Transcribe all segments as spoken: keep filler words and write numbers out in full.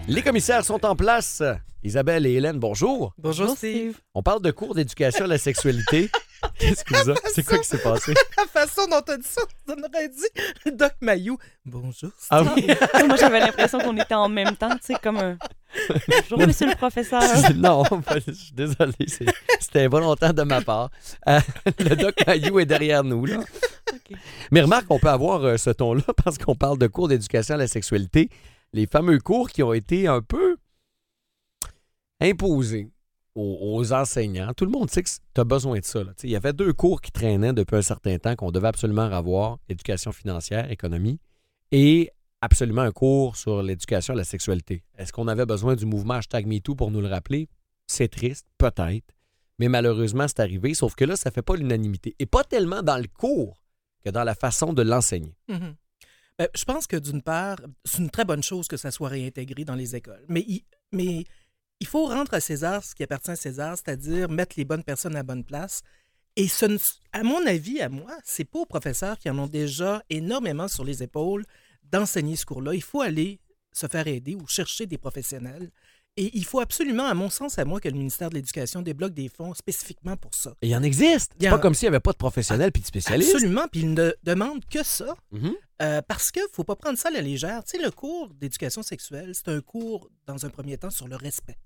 Les commissaires sont en place. Isabelle et Hélène, bonjour. Bonjour, bonjour Steve. On parle de cours d'éducation à la sexualité. Qu'est-ce que ça? C'est quoi qui s'est passé? La façon dont tu as dit ça, on aurait dit Doc Mayou. Bonjour, Steve. Ah oui? Moi, j'avais l'impression qu'on était en même temps, tu sais, comme un... Bonjour, monsieur le professeur. Non, je suis désolé, c'est, c'était involontaire de ma part. Euh, le Doc Mayou est derrière nous, là. Okay. Mais remarque, on peut avoir euh, ce ton-là parce qu'on parle de cours d'éducation à la sexualité. Les fameux cours qui ont été un peu imposés aux, aux enseignants. Tout le monde sait que tu as besoin de ça. Là. Il y avait deux cours qui traînaient depuis un certain temps qu'on devait absolument avoir, éducation financière, économie, et absolument un cours sur l'éducation à la sexualité. Est-ce qu'on avait besoin du mouvement hashtag MeToo pour nous le rappeler? C'est triste, peut-être, mais malheureusement, c'est arrivé, sauf que là, ça ne fait pas l'unanimité. Et pas tellement dans le cours que dans la façon de l'enseigner. Mm-hmm. Ben, je pense que d'une part, c'est une très bonne chose que ça soit réintégré dans les écoles. Mais il, mais il faut rendre à César ce qui appartient à César, c'est-à-dire mettre les bonnes personnes à la bonne place. Et ce, à mon avis, à moi, c'est pas aux professeurs qui en ont déjà énormément sur les épaules d'enseigner ce cours-là. Il faut aller se faire aider ou chercher des professionnels. Et il faut absolument, à mon sens, à moi, que le ministère de l'Éducation débloque des fonds spécifiquement pour ça. Et il y en existe. C'est en... pas comme s'il n'y avait pas de professionnels puis de spécialistes. Absolument. Puis ils ne demandent que ça. Mm-hmm. Euh, parce qu'il ne faut pas prendre ça à la légère. Tu sais, le cours d'éducation sexuelle, c'est un cours, dans un premier temps, sur le respect.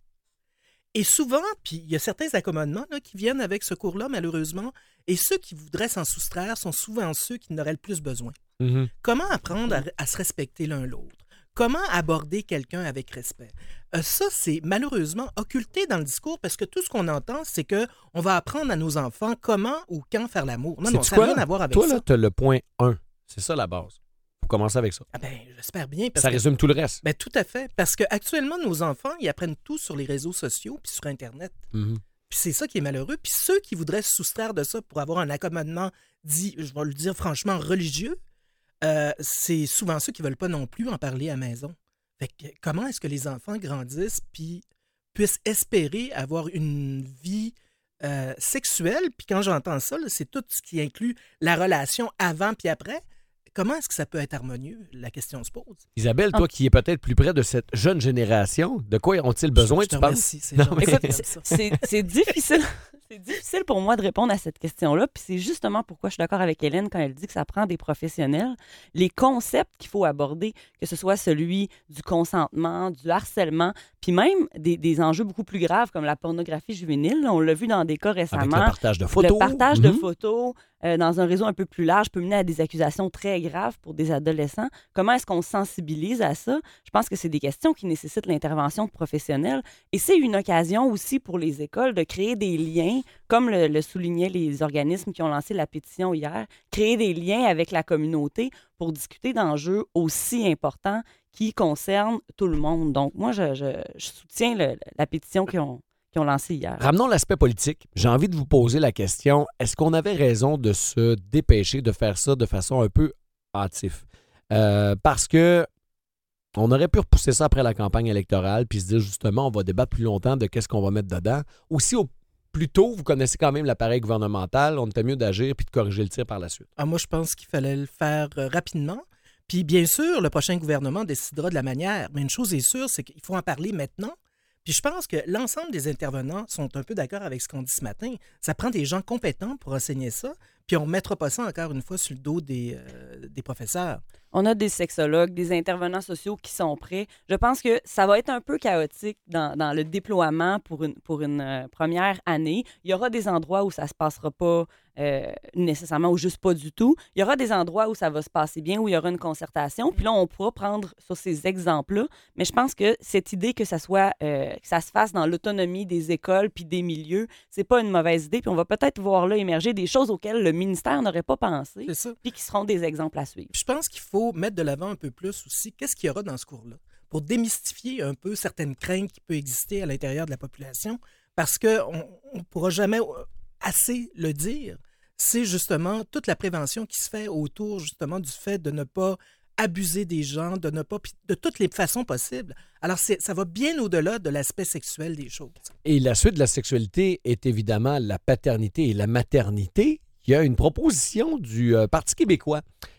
Et souvent, puis il y a certains accommodements là, qui viennent avec ce cours-là, malheureusement, et ceux qui voudraient s'en soustraire sont souvent ceux qui n'auraient le plus besoin. Mm-hmm. Comment apprendre à, à se respecter l'un l'autre? Comment aborder quelqu'un avec respect? Euh, ça, c'est malheureusement occulté dans le discours parce que tout ce qu'on entend, c'est qu'on va apprendre à nos enfants comment ou quand faire l'amour. Non, non, ça n'a rien à voir avec Toi, ça. Toi, là, tu as le point un. C'est ça, la base. Il faut commencer avec ça. Ah ben, j'espère bien. Parce ça que, résume tout le reste. Ben, tout à fait. Parce qu'actuellement, nos enfants, ils apprennent tout sur les réseaux sociaux puis sur Internet. Mm-hmm. Puis c'est ça qui est malheureux. Puis ceux qui voudraient se soustraire de ça pour avoir un accommodement dit, je vais le dire franchement, religieux, euh, c'est souvent ceux qui ne veulent pas non plus en parler à la maison. Fait que, comment est-ce que les enfants grandissent puis puissent espérer avoir une vie euh, sexuelle? Puis quand j'entends ça, là, c'est tout ce qui inclut la relation avant puis après. Comment est-ce que ça peut être harmonieux? La question se pose. Isabelle, toi ah. qui es peut-être plus près de cette jeune génération, de quoi ont-ils besoin, je, je tu penses? C'est, non, mais... Écoute, c'est, c'est, c'est difficile. C'est difficile pour moi de répondre à cette question-là, puis c'est justement pourquoi je suis d'accord avec Hélène quand elle dit que ça prend des professionnels. Les concepts qu'il faut aborder, que ce soit celui du consentement, du harcèlement, puis même des, des enjeux beaucoup plus graves comme la pornographie juvénile. On l'a vu dans des cas récemment. Avec le partage de photos. Le partage mm-hmm. de photos euh, dans un réseau un peu plus large peut mener à des accusations très graves pour des adolescents. Comment est-ce qu'on sensibilise à ça? Je pense que c'est des questions qui nécessitent l'intervention de professionnels. Et c'est une occasion aussi pour les écoles de créer des liens, comme le, le soulignaient les organismes qui ont lancé la pétition hier, créer des liens avec la communauté pour discuter d'enjeux aussi importants qui concernent tout le monde. Donc, moi, je, je, je soutiens le, la pétition qu'ils ont, qu'ils ont lancée hier. Ramenons l'aspect politique. J'ai envie de vous poser la question, est-ce qu'on avait raison de se dépêcher de faire ça de façon un peu hâtive? Euh, parce que on aurait pu repousser ça après la campagne électorale puis se dire justement, on va débattre plus longtemps de qu'est-ce qu'on va mettre dedans. Aussi, au plus tôt, vous connaissez quand même l'appareil gouvernemental, on était mieux d'agir puis de corriger le tir par la suite. Ah, moi, je pense qu'il fallait le faire euh, rapidement. Puis bien sûr, le prochain gouvernement décidera de la manière. Mais une chose est sûre, c'est qu'il faut en parler maintenant. Puis je pense que l'ensemble des intervenants sont un peu d'accord avec ce qu'on dit ce matin. Ça prend des gens compétents pour enseigner ça. Puis on ne mettra pas ça encore une fois sur le dos des, euh, des professeurs. On a des sexologues, des intervenants sociaux qui sont prêts. Je pense que ça va être un peu chaotique dans, dans le déploiement pour une, pour une euh, première année. Il y aura des endroits où ça ne se passera pas euh, nécessairement ou juste pas du tout. Il y aura des endroits où ça va se passer bien, où il y aura une concertation. Puis là, on pourra prendre sur ces exemples-là. Mais je pense que cette idée que ça soit, euh, que ça se fasse dans l'autonomie des écoles puis des milieux, c'est pas une mauvaise idée. Puis on va peut-être voir là émerger des choses auxquelles le ministère n'aurait pas pensé, puis qui seront des exemples à suivre. Je pense qu'il faut mettre de l'avant un peu plus aussi qu'est-ce qu'il y aura dans ce cours-là pour démystifier un peu certaines craintes qui peuvent exister à l'intérieur de la population parce qu'on ne pourra jamais assez le dire. C'est justement toute la prévention qui se fait autour justement du fait de ne pas abuser des gens, de ne pas, de toutes les façons possibles. Alors, c'est, ça va bien au-delà de l'aspect sexuel des choses. Et la suite de la sexualité est évidemment la paternité et la maternité. Il y a une proposition du euh, Parti québécois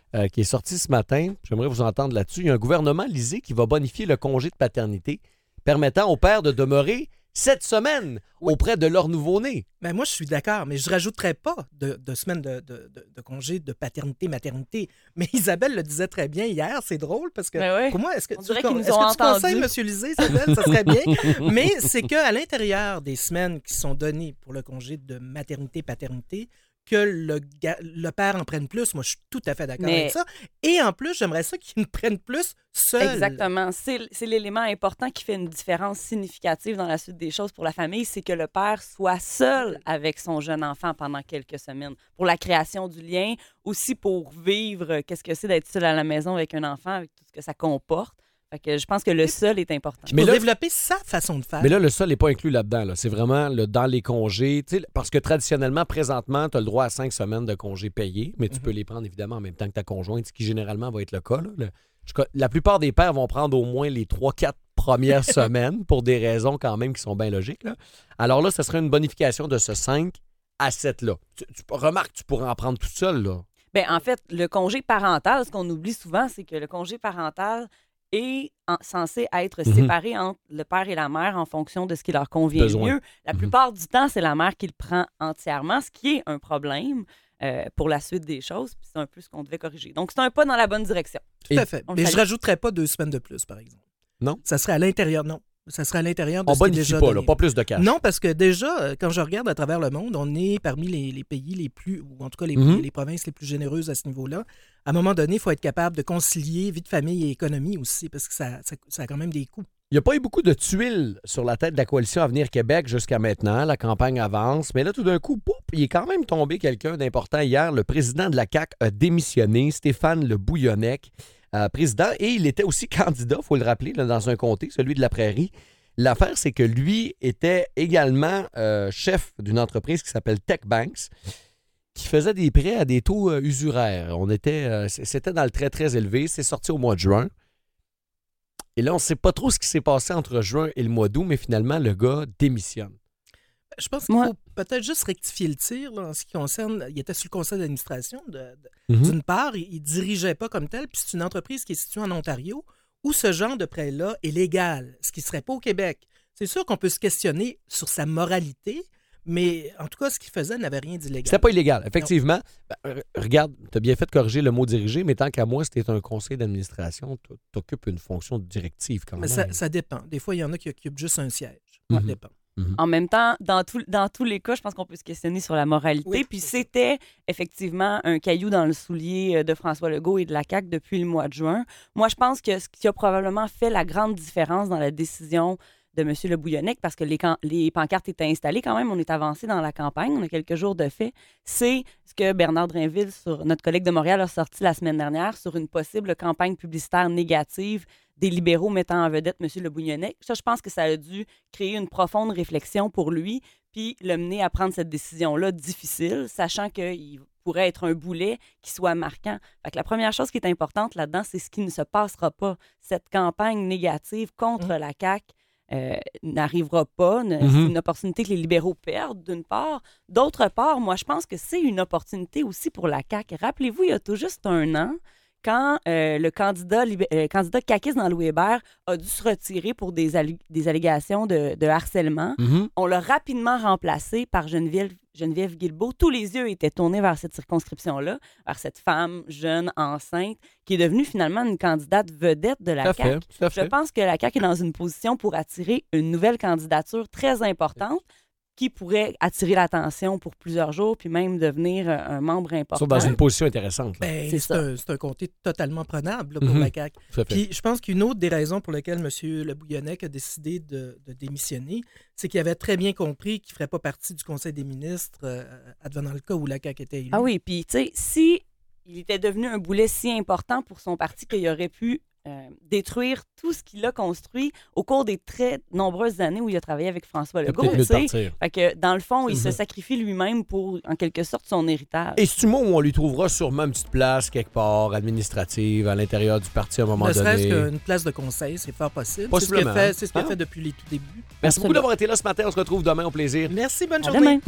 euh, qui est sorti ce matin. J'aimerais vous entendre là-dessus. Il y a un gouvernement, lisez, qui va bonifier le congé de paternité, permettant aux pères de demeurer sept semaines Oui. auprès de leur nouveau-né. Ben moi, je suis d'accord, mais je ne rajouterais pas de, de semaines de, de, de, de congé de paternité, maternité. Mais Isabelle le disait très bien hier, c'est drôle parce que Ben oui. pour moi, est-ce que On tu, dirait qu'ils nous est-ce ont que tu conseilles, entendus. Monsieur Lisée, Isabelle, ça serait bien. Mais c'est qu'à l'intérieur des semaines qui sont données pour le congé de maternité, paternité, que le, ga- le père en prenne plus. Moi, je suis tout à fait d'accord Mais- avec ça. Et en plus, j'aimerais ça qu'il me prenne plus seul. Exactement. C'est, c'est l'élément important qui fait une différence significative dans la suite des choses pour la famille, c'est que le père soit seul avec son jeune enfant pendant quelques semaines. Pour la création du lien, aussi pour vivre euh, qu'est-ce que c'est d'être seul à la maison avec un enfant, avec tout ce que ça comporte. Fait que je pense que le seul est important. Mais Pour là- développer sa façon de faire. Mais là, le sol n'est pas inclus là-dedans. Là. C'est vraiment le, dans les congés. tu sais, Parce que traditionnellement, présentement, tu as le droit à cinq semaines de congés payés, mais tu Mhm. peux les prendre évidemment en même temps que ta conjointe, ce qui généralement va être le cas. Là. Le- je- la plupart des pères vont prendre au moins les trois quatre premières semaines pour des raisons quand même qui sont bien logiques. Là. Alors là, ce serait une bonification de ce cinq à sept-là. Tu, tu- remarque, tu pourrais en prendre tout seul. Là. Ben, en fait, le congé parental, ce qu'on oublie souvent, c'est que le congé parental est en- censé être Mhm. séparé entre le père et la mère en fonction de ce qui leur convient Besoin. le mieux. La Mhm. plupart du temps, c'est la mère qui le prend entièrement, ce qui est un problème euh, pour la suite des choses. Puis c'est un peu ce qu'on devait corriger. Donc, c'est un pas dans la bonne direction. Tout Et- à fait. on le Mais je salue. rajouterais pas deux semaines de plus, par exemple. Non? Ça serait à l'intérieur, non. Ça serait à l'intérieur de On ce qui est bonifie déjà pas, donné. là, pas plus de cash. Non, parce que déjà, euh, quand je regarde à travers le monde, on est parmi les, les pays les plus, ou en tout cas les, Mhm. les provinces les plus généreuses à ce niveau-là. À un moment donné, il faut être capable de concilier vie de famille et économie aussi, parce que ça, ça, ça a quand même des coûts. Il n'y a pas eu beaucoup de tuiles sur la tête de la coalition Avenir Québec jusqu'à maintenant. La campagne avance. Mais là, tout d'un coup, poup, il est quand même tombé quelqu'un d'important hier. Le président de la C A Q a démissionné, Stéphane Le Bouillonnec, euh, président. Et il était aussi candidat, il faut le rappeler, là, dans un comté, celui de la Prairie. L'affaire, c'est que lui était également euh, chef d'une entreprise qui s'appelle Tech Banks, qui faisait des prêts à des taux euh, usuraires. On était, euh, c- c'était dans le très, très élevé. C'est sorti au mois de juin. Et là, on ne sait pas trop ce qui s'est passé entre juin et le mois d'août, mais finalement, le gars démissionne. Je pense qu'il Moi- faut peut-être juste rectifier le tir là, en ce qui concerne. Il était sur le conseil d'administration. De, de- Mhm. D'une part, il ne dirigeait pas comme tel, puis c'est une entreprise qui est située en Ontario où ce genre de prêt-là est légal, ce qui ne serait pas au Québec. C'est sûr qu'on peut se questionner sur sa moralité, mais en tout cas, ce qu'il faisait n'avait rien d'illégal. C'était pas illégal, effectivement. Ben, re- regarde, tu as bien fait de corriger le mot diriger, mais tant qu'à moi, c'était un conseil d'administration, tu occupes une fonction directive quand Mais même. ça, ça dépend. Des fois, il y en a qui occupent juste un siège. Ça Mhm. dépend. En même temps, dans, tout- dans tous les cas, je pense qu'on peut se questionner sur la moralité. Oui, Puis c'est ça. c'était effectivement un caillou dans le soulier euh, de François Legault et de la C A Q depuis le mois de juin. Moi, je pense que ce qui a probablement fait la grande différence dans la décision de M. Le Bouillonnec, parce que les, can- les pancartes étaient installées quand même, on est avancé dans la campagne, on a quelques jours de fait, c'est ce que Bernard Drinville, sur, notre collègue de Montréal, a sorti la semaine dernière sur une possible campagne publicitaire négative des libéraux mettant en vedette M. Le Bouillonnec. Ça, je pense que ça a dû créer une profonde réflexion pour lui, puis le mener à prendre cette décision-là difficile, sachant qu'il pourrait être un boulet qui soit marquant. Fait que la première chose qui est importante là-dedans, c'est ce qui ne se passera pas. Cette campagne négative contre Mm. la C A Q euh, n'arrivera pas. Ne- Mhm. C'est une opportunité que les libéraux perdent, d'une part. D'autre part, moi, je pense que c'est une opportunité aussi pour la C A Q. Rappelez-vous, il y a tout juste un an, quand euh, le candidat, libé- euh, candidat caquiste dans Louis Hébert a dû se retirer pour des, allé- des allégations de, de harcèlement, Mhm. on l'a rapidement remplacé par Geneviève, Geneviève Guilbeault. Tous les yeux étaient tournés vers cette circonscription-là, vers cette femme jeune, enceinte, qui est devenue finalement une candidate vedette de Tout la à C A Q. fait, tout à Je fait. pense que la C A Q est dans une position pour attirer une nouvelle candidature très importante qui pourrait attirer l'attention pour plusieurs jours, puis même devenir euh, un membre Ils important. sont dans une position intéressante. Là. Ben, C'est c'est ça. un, c'est un comté totalement prenable là, pour Mhm. la C A Q. Tout à fait. Puis je pense qu'une autre des raisons pour lesquelles M. Le Bouillonnec a décidé de, de démissionner, c'est qu'il avait très bien compris qu'il ne ferait pas partie du Conseil des ministres, euh, advenant le cas où la C A Q était élue. Ah oui, puis tu sais, si il était devenu un boulet si important pour son parti qu'il aurait pu euh, détruire tout ce qu'il a construit au cours des très nombreuses années où il a travaillé avec François Il a Legault. peut-être mieux tu de sais. partir. Fait que dans le fond, il se Mhm. sacrifie lui-même pour, en quelque sorte, son héritage. Et c'est-tu mot où on lui trouvera sûrement une petite place quelque part, administrative, à l'intérieur du parti à un moment Ne serait-ce donné. qu'une place de conseil, c'est fort possible. C'est ce qu'il Possiblement, a fait, c'est ce qu'il a hein? fait depuis les tout débuts. Merci beaucoup Absolument. d'avoir été là ce matin. On se retrouve demain au plaisir. Merci, bonne À journée. demain.